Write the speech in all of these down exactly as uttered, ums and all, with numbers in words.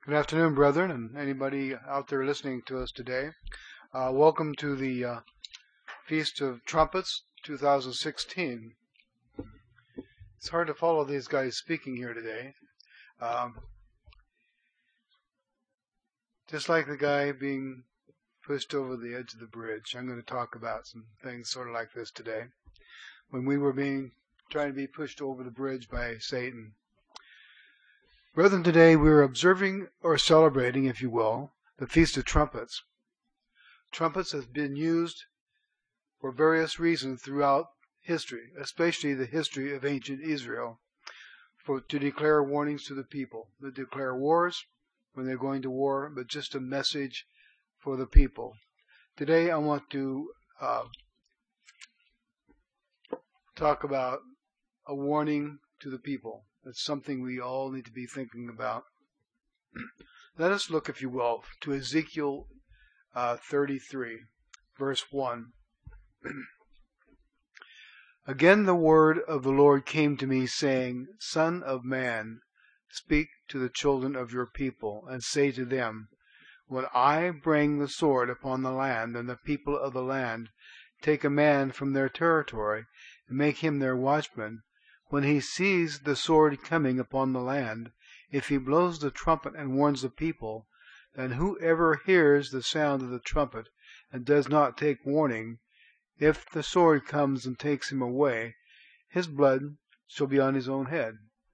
Good afternoon, brethren, and anybody out there listening to us today. Uh, welcome to the uh, Feast of Trumpets two thousand sixteen. It's hard to follow these guys speaking here today. Um, just like the guy being pushed over the edge of the bridge, I'm going to talk about some things sort of like this today. When we were being trying to be pushed over the bridge by Satan. Brethren, today we're observing or celebrating, if you will, the Feast of Trumpets. Trumpets have been used for various reasons throughout history, especially the history of ancient Israel, for to declare warnings to the people, to declare wars when they're going to war, but just a message for the people. Today I want to uh, talk about a warning to the people. It's something we all need to be thinking about. Let us look, if you will, to Ezekiel uh, thirty-three, verse one. Again the word of the Lord came to me, saying, Son of man, speak to the children of your people, and say to them, When I bring the sword upon the land, and the people of the land take a man from their territory, and make him their watchman, when he sees the sword coming upon the land, if he blows the trumpet and warns the people, then whoever hears the sound of the trumpet and does not take warning, if the sword comes and takes him away, his blood shall be on his own head.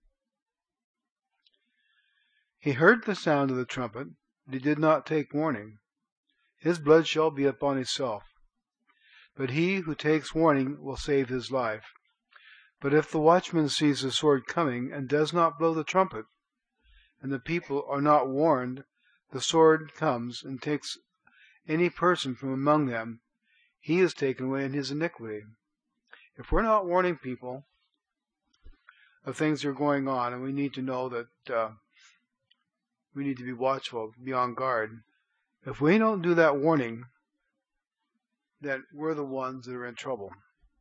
He heard the sound of the trumpet, but he did not take warning. His blood shall be upon himself. But he who takes warning will save his life. But if the watchman sees the sword coming and does not blow the trumpet, and the people are not warned, the sword comes and takes any person from among them, he is taken away in his iniquity. If we're not warning people of things that are going on, and we need to know that uh, we need to be watchful, be on guard, if we don't do that warning, then we're the ones that are in trouble.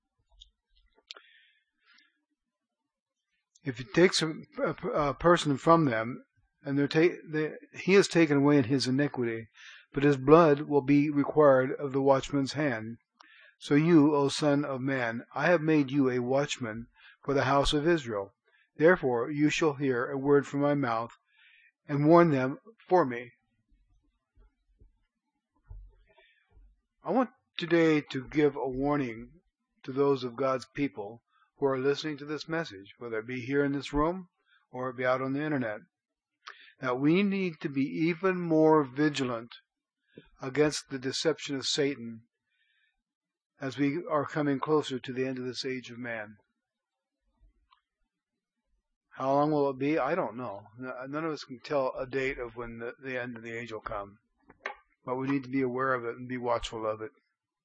If it takes a, a, a person from them, and they're ta- they, he is taken away in his iniquity, but his blood will be required of the watchman's hand. So you, O son of man, I have made you a watchman for the house of Israel. Therefore you shall hear a word from my mouth, and warn them for me. I want today to give a warning to those of God's people who are listening to this message, whether it be here in this room or it be out on the internet. Now we need to be even more vigilant against the deception of Satan as we are coming closer to the end of this age of man. How long will it be? I don't know. None of us can tell a date of when the, the end of the age will come. But we need to be aware of it and be watchful of it.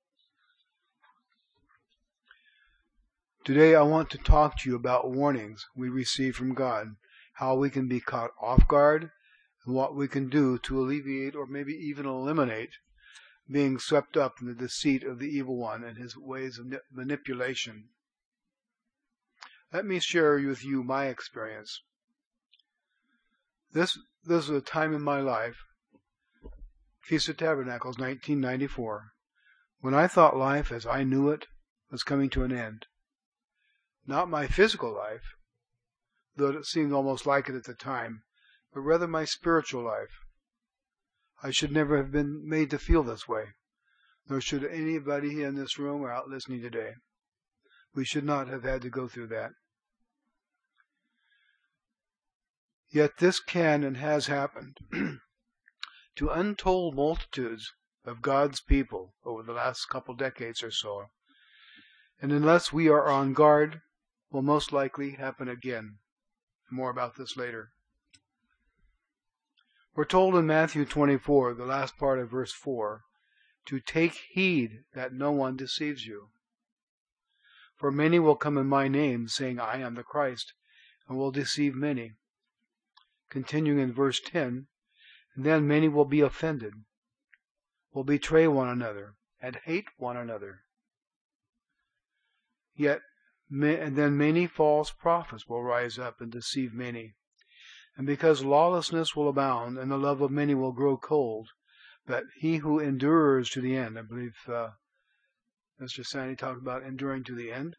Today I want to talk to you about warnings we receive from God, how we can be caught off guard, and what we can do to alleviate or maybe even eliminate being swept up in the deceit of the evil one and his ways of manipulation. Let me share with you my experience. This, this was a time in my life, Feast of Tabernacles, nineteen ninety-four, when I thought life as I knew it was coming to an end. Not my physical life, though it seemed almost like it at the time, but rather my spiritual life. I should never have been made to feel this way, nor should anybody in this room or out listening today. We should not have had to go through that. Yet this can and has happened to untold multitudes of God's people over the last couple decades or so. And unless we are on guard, will most likely happen again. More about this later. We're told in Matthew twenty-four, the last part of verse four, to take heed that no one deceives you. For many will come in my name, saying, I am the Christ, and will deceive many. Continuing in verse ten, and then many will be offended, will betray one another, and hate one another. Yet, and then many false prophets will rise up and deceive many. And because lawlessness will abound, and the love of many will grow cold, but he who endures to the end, I believe uh, Mister Sandy talked about enduring to the end.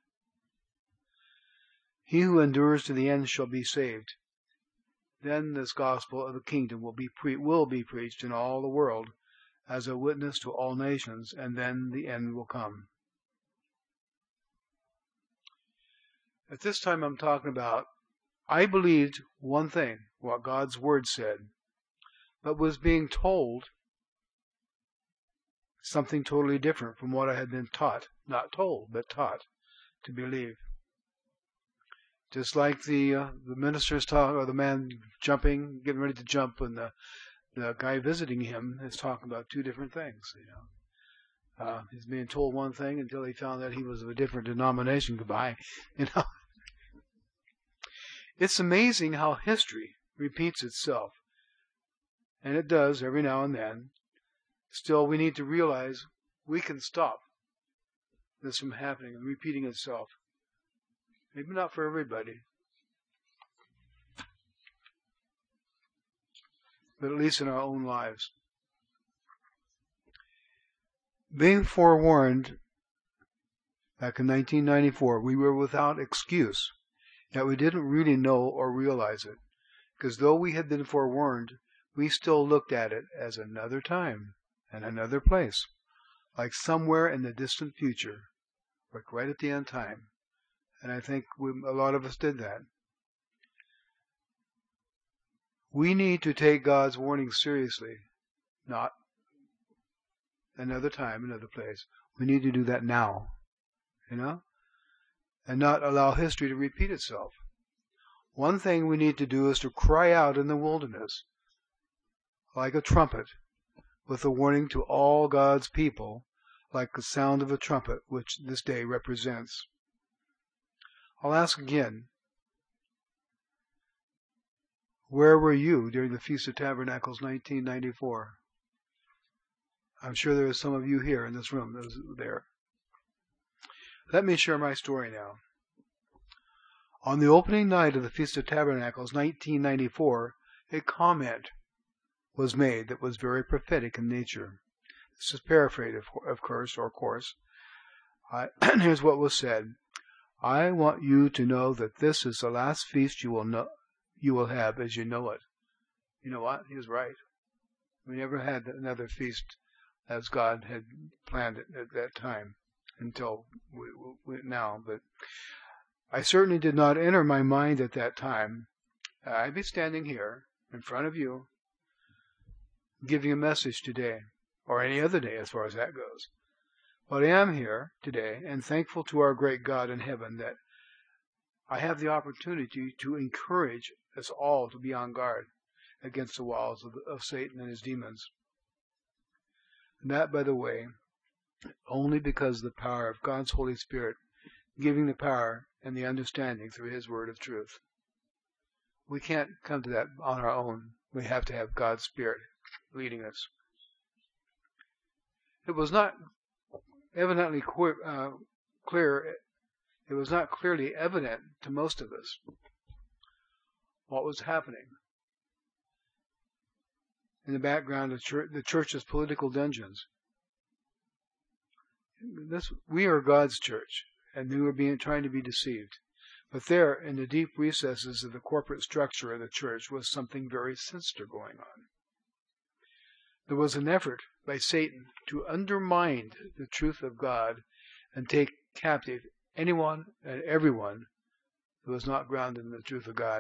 He who endures to the end shall be saved. Then this gospel of the kingdom will be pre- will be preached in all the world as a witness to all nations, and then the end will come. At this time I'm talking about, I believed one thing, what God's Word said, but was being told something totally different from what I had been taught, not told, but taught to believe. Just like the uh, the minister's talk, or the man jumping, getting ready to jump, and the the guy visiting him is talking about two different things. You know, uh, he's being told one thing until he found that he was of a different denomination. Goodbye, you know. It's amazing how history repeats itself, and it does every now and then. Still, we need to realize we can stop this from happening and repeating itself. Maybe not for everybody, but at least in our own lives. Being forewarned back in nineteen ninety-four, we were without excuse. That we didn't really know or realize it, because though we had been forewarned, we still looked at it as another time and another place, like somewhere in the distant future, like right at the end time. And I think we, a lot of us did that. We need to take God's warning seriously, not another time, another place. We need to do that now, you know? And not allow history to repeat itself. One thing we need to do is to cry out in the wilderness, like a trumpet, with a warning to all God's people, like the sound of a trumpet, which this day represents. I'll ask again, where were you during the Feast of Tabernacles nineteen ninety-four? I'm sure there are some of you here in this room that was there. Let me share my story now. On the opening night of the Feast of Tabernacles, nineteen ninety-four, a comment was made that was very prophetic in nature. This is paraphrased, of course, or course. I, here's what was said. I want you to know that this is the last feast you will know, you will have as you know it. You know what? He was right. We never had another feast as God had planned it at that time until we, we, now. But I certainly did not enter my mind at that time. I'd be standing here in front of you, giving a message today, or any other day as far as that goes. But I am here today and thankful to our great God in heaven that I have the opportunity to encourage us all to be on guard against the walls of, of Satan and his demons. And that, by the way, only because of the power of God's Holy Spirit giving the power and the understanding through his word of truth. We can't come to that on our own. We have to have God's Spirit leading us. It was not evidently clear, uh, clear, it was not clearly evident to most of us what was happening in the background of church, the church's political dungeons. This, we are God's church, and we were being trying to be deceived. But there, in the deep recesses of the corporate structure of the church, was something very sinister going on. There was an effort by Satan to undermine the truth of God and take captive anyone and everyone who was not grounded in the truth of God.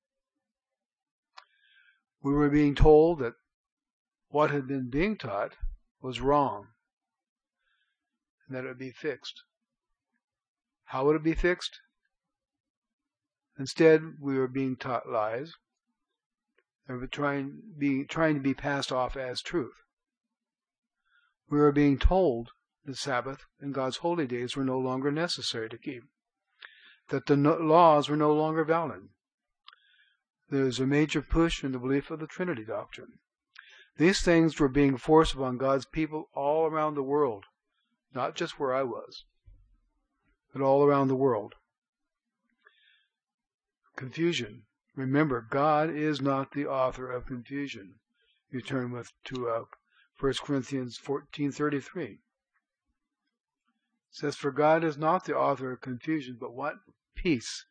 We were being told that what had been being taught was wrong and that it would be fixed. How would it be fixed? Instead, we were being taught lies. They were trying, being, trying to be passed off as truth. We were being told the Sabbath and God's holy days were no longer necessary to keep, that the no- laws were no longer valid. There was a major push in the belief of the Trinity doctrine. These things were being forced upon God's people all around the world, not just where I was, but all around the world. Confusion, Remember, God is not the author of confusion. You turn with to uh, First Corinthians fourteen thirty-three. It says, "For God is not the author of confusion, but what? Peace.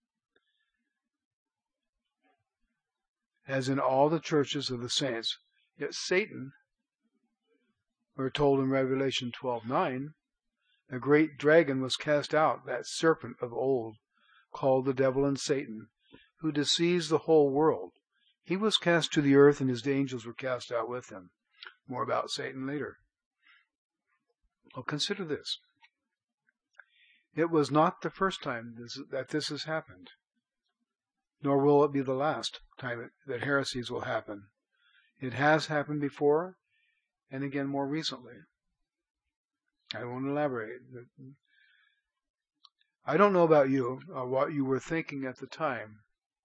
As in all the churches of the saints." Yet Satan, we're told in Revelation twelve nine, the great dragon was cast out, that serpent of old, called the devil and Satan, who deceives the whole world. He was cast to the earth, and his angels were cast out with him. More about Satan later. Well, consider this. It was not the first time this, that this has happened, nor will it be the last time it, that heresies will happen. It has happened before, and again more recently. I won't elaborate. I don't know about you, or what you were thinking at the time,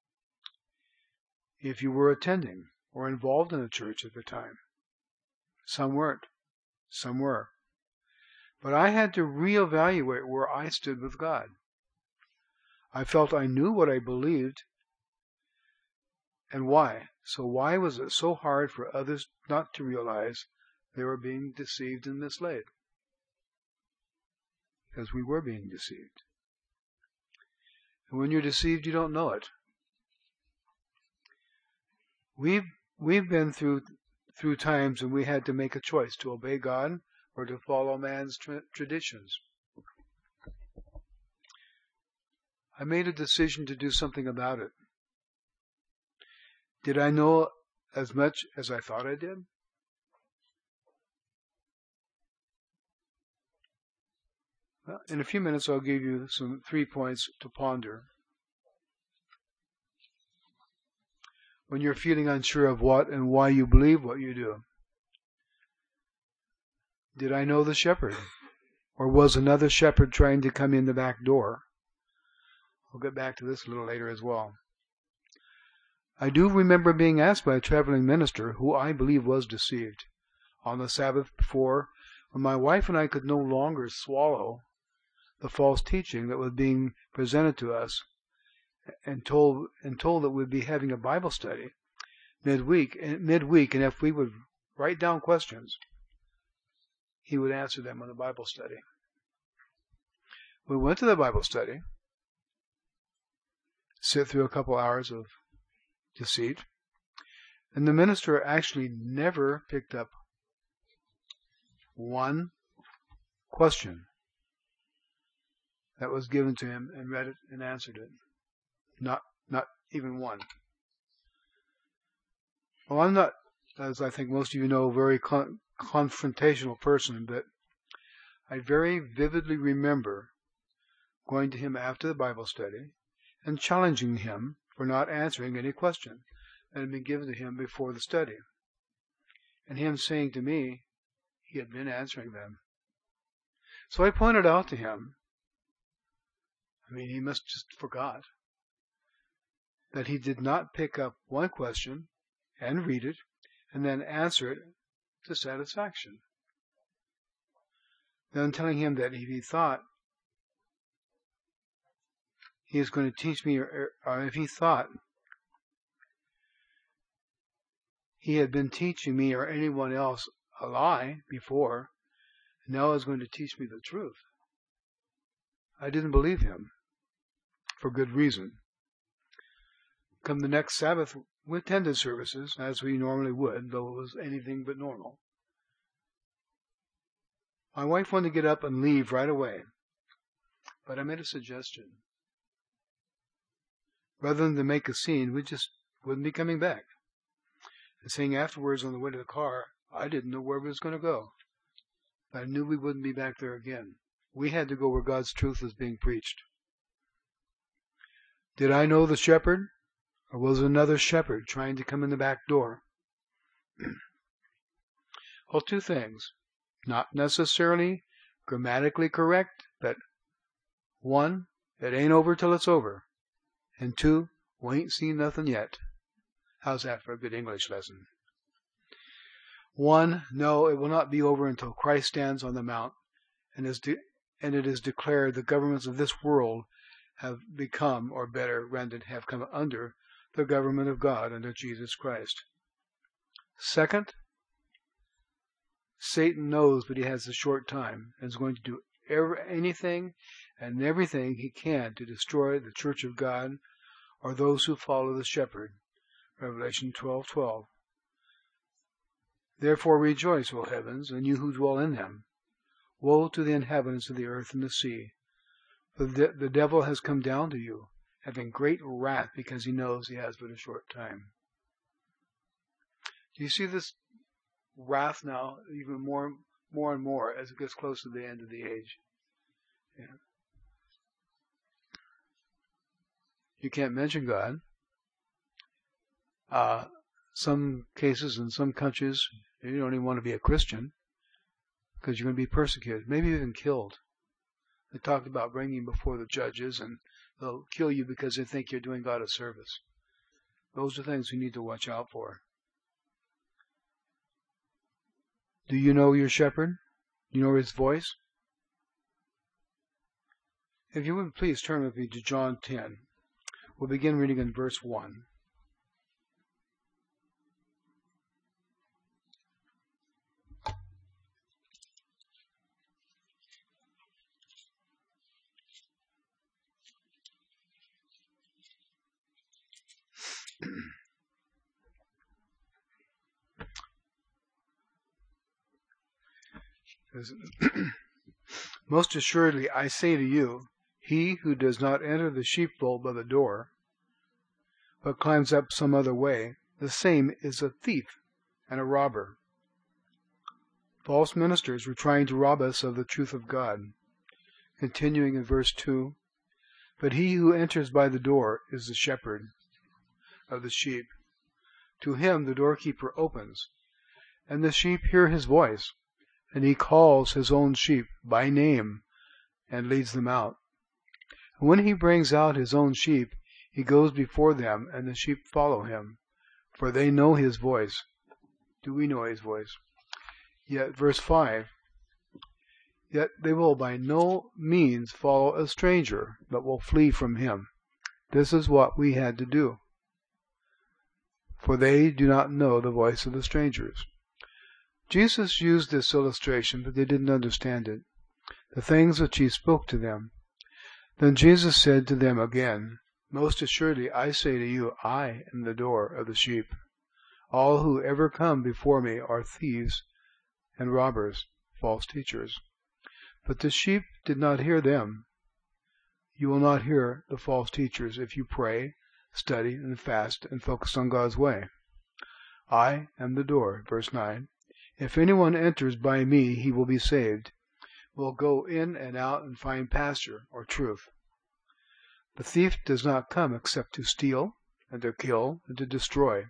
if you were attending or involved in a church at the time. Some weren't. Some were. But I had to reevaluate where I stood with God. I felt I knew what I believed and why. So why was it so hard for others not to realize they were being deceived and misled? Because we were being deceived. And when you're deceived, you don't know it. We've we've been through through times when we had to make a choice to obey God or to follow man's tra- traditions. I made a decision to do something about it. Did I know as much as I thought I did? Well, in a few minutes, I'll give you some three points to ponder. When you're feeling unsure of what and why you believe what you do. Did I know the shepherd? Or was another shepherd trying to come in the back door? I'll get back to this a little later as well. I do remember being asked by a traveling minister, who I believe was deceived, on the Sabbath before, when my wife and I could no longer swallow the false teaching that was being presented to us, and told and told that we'd be having a Bible study midweek, midweek, and if we would write down questions, he would answer them in the Bible study. We went to the Bible study, sit through a couple hours of deceit, and the minister actually never picked up one question that was given to him and read it and answered it. Not not even one. Well, I'm not, as I think most of you know, a very con- confrontational person, but I very vividly remember going to him after the Bible study and challenging him for not answering any question that had been given to him before the study. And him saying to me he had been answering them. So I pointed out to him, I mean, he must just forgot, that he did not pick up one question and read it and then answer it to satisfaction. Then telling him that if he thought he was going to teach me, or, or if he thought he had been teaching me or anyone else a lie before, now is going to teach me the truth. I didn't believe him, for good reason. Come the next Sabbath, we attended services, as we normally would, though it was anything but normal. My wife wanted to get up and leave right away, but I made a suggestion. Rather than to make a scene, we just wouldn't be coming back. And saying afterwards on the way to the car, I didn't know where we was going to go. But I knew we wouldn't be back there again. We had to go where God's truth was being preached. Did I know the shepherd? Or was another shepherd trying to come in the back door? Well, two things. Not necessarily grammatically correct, but one, it ain't over till it's over. And two, we ain't seen nothing yet. How's that for a good English lesson? One, no, it will not be over until Christ stands on the mount and is de- and it is declared the governments of this world have become, or better rendered, have come under the government of God under Jesus Christ. Second, Satan knows that he has a short time and is going to do every, anything and everything he can to destroy the church of God or those who follow the shepherd. Revelation twelve twelve. Therefore rejoice, O heavens, and you who dwell in them. Woe to the inhabitants of the earth and the sea, for the, the devil has come down to you, having great wrath, because he knows he has but a short time. Do you see this wrath now even more, more and more as it gets close to the end of the age? Yeah. You can't mention God. Uh, some cases in some countries, you don't even want to be a Christian because you're going to be persecuted, maybe even killed. They talked about bringing you before the judges, and they'll kill you because they think you're doing God a service. Those are things we need to watch out for. Do you know your shepherd? Do you know his voice? If you would please turn with me to John ten. We'll begin reading in verse one. Most assuredly I say to you, he who does not enter the sheepfold by the door, but climbs up some other way, the same is a thief and a robber. False ministers were trying to rob us of the truth of God. Continuing in verse two, but he who enters by the door is the shepherd of the sheep. To him the doorkeeper opens, and the sheep hear his voice, and he calls his own sheep by name and leads them out. And when he brings out his own sheep, he goes before them, and the sheep follow him, for they know his voice. Do we know his voice? Yet, verse five, yet they will by no means follow a stranger, but will flee from him. This is what we had to do, for they do not know the voice of the strangers. Jesus used this illustration, but they didn't understand it, the things which he spoke to them. Then Jesus said to them again, most assuredly I say to you, I am the door of the sheep. All who ever come before me are thieves and robbers, false teachers. But the sheep did not hear them. You will not hear the false teachers if you pray, study, and fast, and focus on God's way. I am the door, verse nine. If anyone enters by me, he will be saved, will go in and out and find pasture or truth. The thief does not come except to steal, and to kill, and to destroy.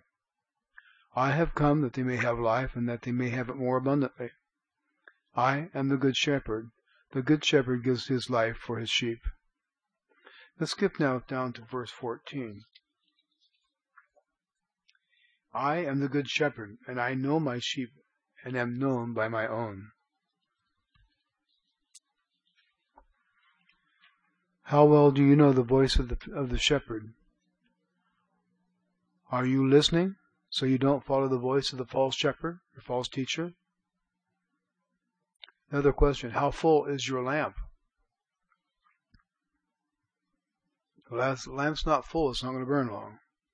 I have come that they may have life, and that they may have it more abundantly. I am the good shepherd. The good shepherd gives his life for his sheep. Let's skip now down to verse fourteen. I am the good shepherd, and I know my sheep, and am known by my own. How well do you know the voice of the of the shepherd? Are you listening so you don't follow the voice of the false shepherd or false teacher? Another question, how full is your lamp? Well, the lamp's not full, it's not going to burn long.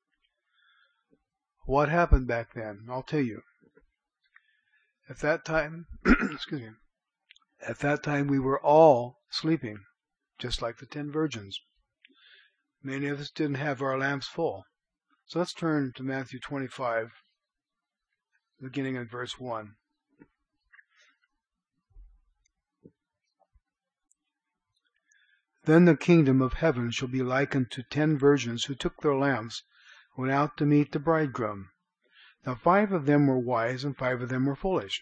What happened back then? I'll tell you. At that time, excuse me, at that time we were all sleeping, just like the ten virgins. Many of us didn't have our lamps full. So let's turn to Matthew twenty-five, beginning in verse one. Then the kingdom of heaven shall be likened to ten virgins who took their lamps and went out to meet the bridegroom. Now five of them were wise, and five of them were foolish.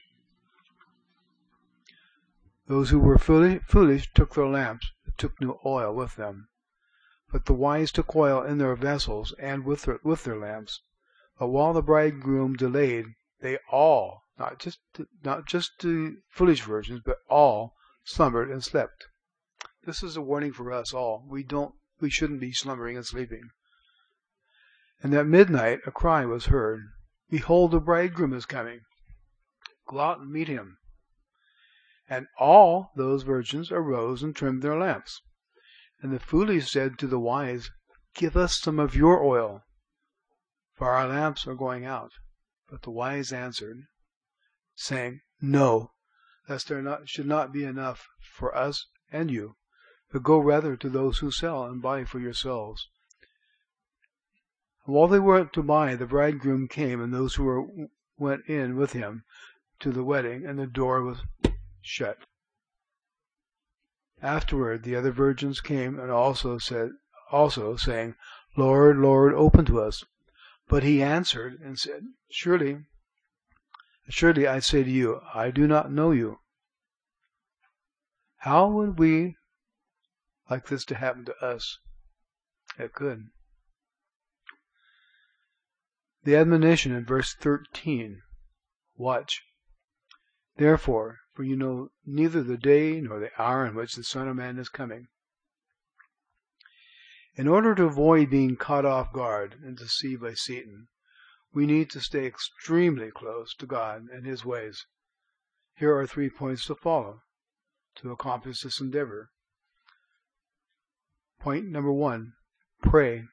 Those who were foolish took their lamps, but took no oil with them. But the wise took oil in their vessels, and with their, with their lamps. But while the bridegroom delayed, they all, not just not just the foolish virgins, but all slumbered and slept. This is a warning for us all. We don't, we shouldn't be slumbering and sleeping. And at midnight a cry was heard, Behold, the bridegroom is coming. Go out and meet him. And all those virgins arose and trimmed their lamps. And the foolish said to the wise, Give us some of your oil, for our lamps are going out. But the wise answered, saying, No, lest there not, should not be enough for us and you, but go rather to those who sell and buy for yourselves. And while they went to buy, the bridegroom came, and those who were, went in with him to the wedding, and the door was shut. Afterward the other virgins came and also said, also saying, Lord, Lord, open to us. But he answered and said, Surely, surely I say to you, I do not know you. How would we like this to happen to us? It could. The admonition in verse thirteen, watch. Therefore, for you know neither the day nor the hour in which the Son of Man is coming. In order to avoid being caught off guard and deceived by Satan, we need to stay extremely close to God and His ways. Here are three points to follow to accomplish this endeavor. Point number one, pray.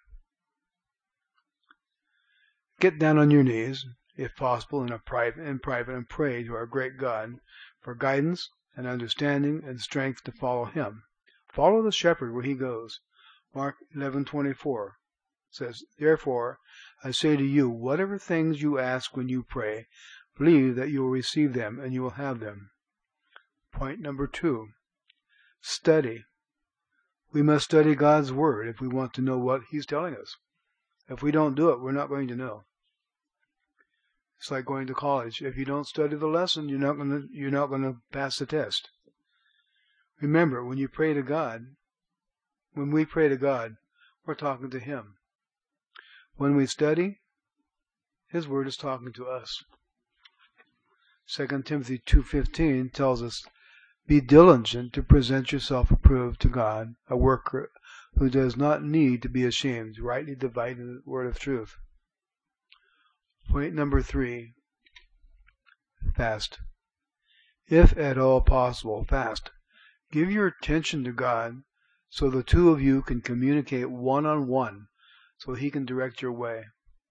Get down on your knees, if possible, in a private, in private, and pray to our great God for guidance and understanding and strength to follow Him. Follow the shepherd where he goes. Mark eleven twenty-four says, Therefore, I say to you, whatever things you ask when you pray, believe that you will receive them and you will have them. Point number two, study. We must study God's Word if we want to know what He's telling us. If we don't do it, we're not going to know. It's like going to college. If you don't study the lesson, you're not going to, you're not going to pass the test. Remember, when you pray to God, when we pray to God, we're talking to Him. When we study, His Word is talking to us. Second Timothy two fifteen tells us, Be diligent to present yourself approved to God, a worker who does not need to be ashamed, rightly dividing the word of truth. Point number three, fast. If at all possible, fast. Give your attention to God so the two of you can communicate one-on-one so He can direct your way.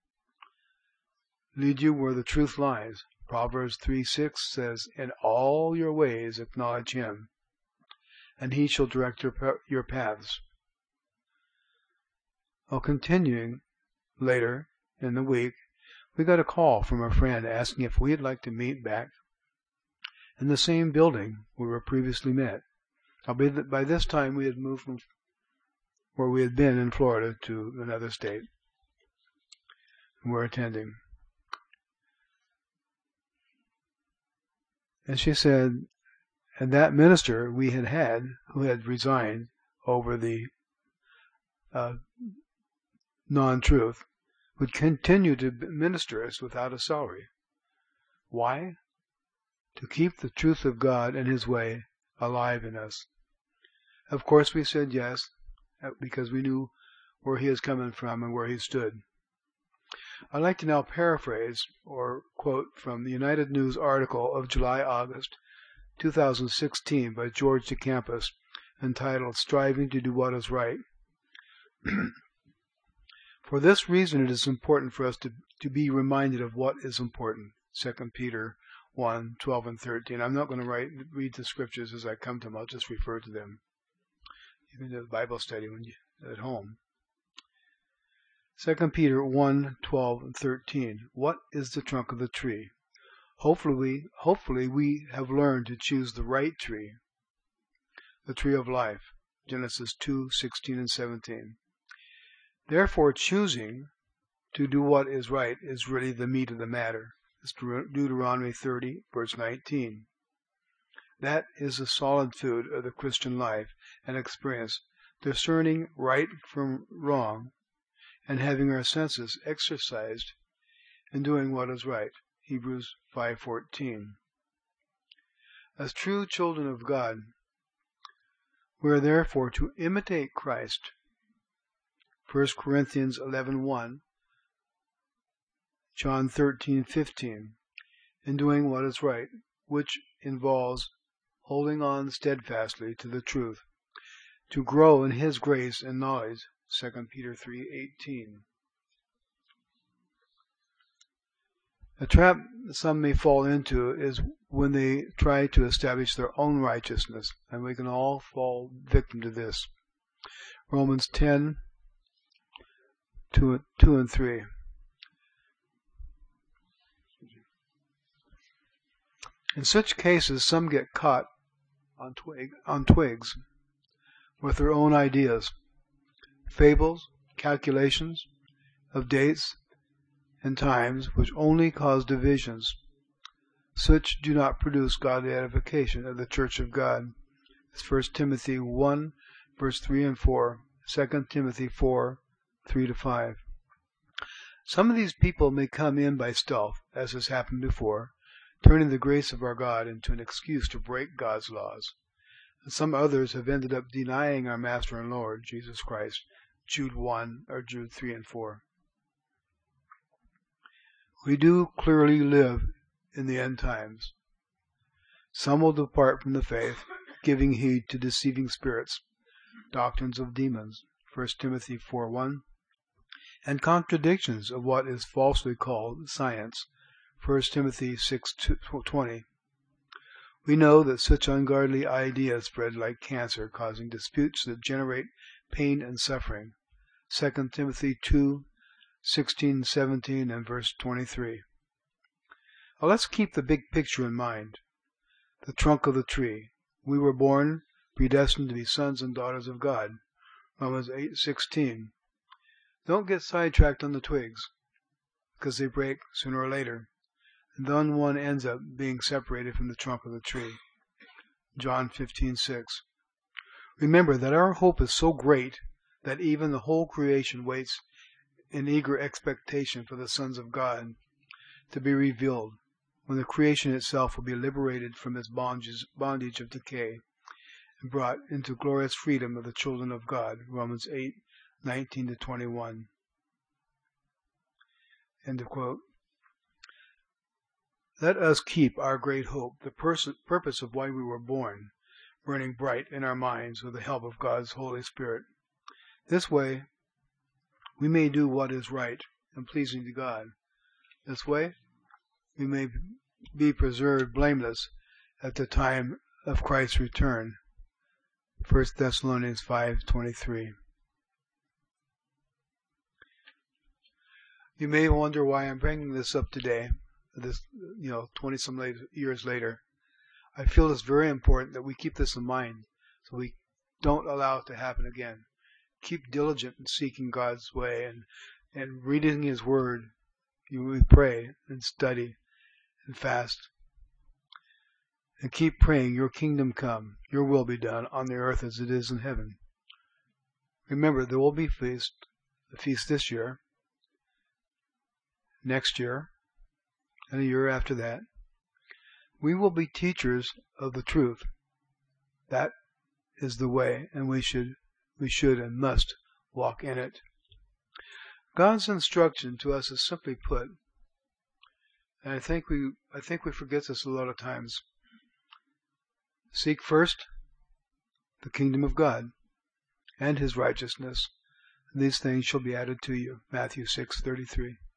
Lead you where the truth lies. Proverbs three six says, In all your ways acknowledge Him, and He shall direct your, your paths. Well, continuing later in the week, we got a call from a friend asking if we'd like to meet back in the same building we were previously met. By this time, we had moved from where we had been in Florida to another state, and we're attending. And she said, and that minister we had had, who had resigned over the uh, non-truth, would continue to minister us without a salary. Why? To keep the truth of God and His way alive in us. Of course we said yes, because we knew where he is coming from and where he stood. I'd like to now paraphrase or quote from the United News article of July-August two thousand sixteen by George DeCampus entitled Striving to Do What Is Right. For this reason it is important for us to, to be reminded of what is important. Second Peter one, twelve and thirteen. I'm not going to write, read the scriptures as I come to them. I'll just refer to them. You can do the Bible study when you at home. Second Peter one, twelve and thirteen. What is the trunk of the tree? Hopefully we, hopefully we have learned to choose the right tree, the tree of life. Genesis two, sixteen and seventeen. Therefore, choosing to do what is right is really the meat of the matter. It's Deuteronomy thirty, verse nineteen. That is the solid food of the Christian life and experience, discerning right from wrong and having our senses exercised in doing what is right. Hebrews five fourteen. As true children of God, we are therefore to imitate Christ. First Corinthians eleven one John thirteen fifteen, in doing what is right, which involves holding on steadfastly to the truth, to grow in His grace and knowledge. Second Peter three eighteen. A trap some may fall into is when they try to establish their own righteousness, and we can all fall victim to this. Romans ten, two, two and three. In such cases, some get caught on, twig, on twigs with their own ideas, fables, calculations of dates and times, which only cause divisions. Such do not produce godly edification of the Church of God. It's First Timothy one, verse three and four, Second Timothy four, three to five. Some of these people may come in by stealth, as has happened before, turning the grace of our God into an excuse to break God's laws. And some others have ended up denying our Master and Lord, Jesus Christ, Jude one, or Jude three and four. We do clearly live in the end times. Some will depart from the faith, giving heed to deceiving spirits, doctrines of demons, First Timothy four one, and contradictions of what is falsely called science, First Timothy six twenty. We know that such ungodly ideas spread like cancer, causing disputes that generate pain and suffering, Second Timothy two sixteen, seventeen, and verse twenty-three. Now let's keep the big picture in mind. The trunk of the tree. We were born predestined to be sons and daughters of God, Romans eight sixteen. Don't get sidetracked on the twigs, because they break sooner or later, and then one ends up being separated from the trunk of the tree, John fifteen six. Remember that our hope is so great that even the whole creation waits in eager expectation for the sons of God to be revealed, when the creation itself will be liberated from its bondage, bondage of decay and brought into glorious freedom of the children of God, Romans eight nineteen to twenty-one. End of quote. Let us keep our great hope, the pers- purpose of why we were born, burning bright in our minds with the help of God's Holy Spirit. This way, we may do what is right and pleasing to God. This way, we may be preserved blameless at the time of Christ's return. First Thessalonians five twenty-three. You may wonder why I'm bringing this up today, this, you know, twenty some later, years later. I feel it's very important that we keep this in mind so we don't allow it to happen again. Keep diligent in seeking God's way and, and reading His Word. You we pray and study and fast. And keep praying, your kingdom come, your will be done on the earth as it is in heaven. Remember, there will be a feast, a feast this year, next year, and a year after that. We will be teachers of the truth. That is the way, and we should we should and must walk in it. God's instruction to us is simply put, and I think we I think we forget this a lot of times. Seek first the kingdom of God and His righteousness, and these things shall be added to you. Matthew six thirty-three.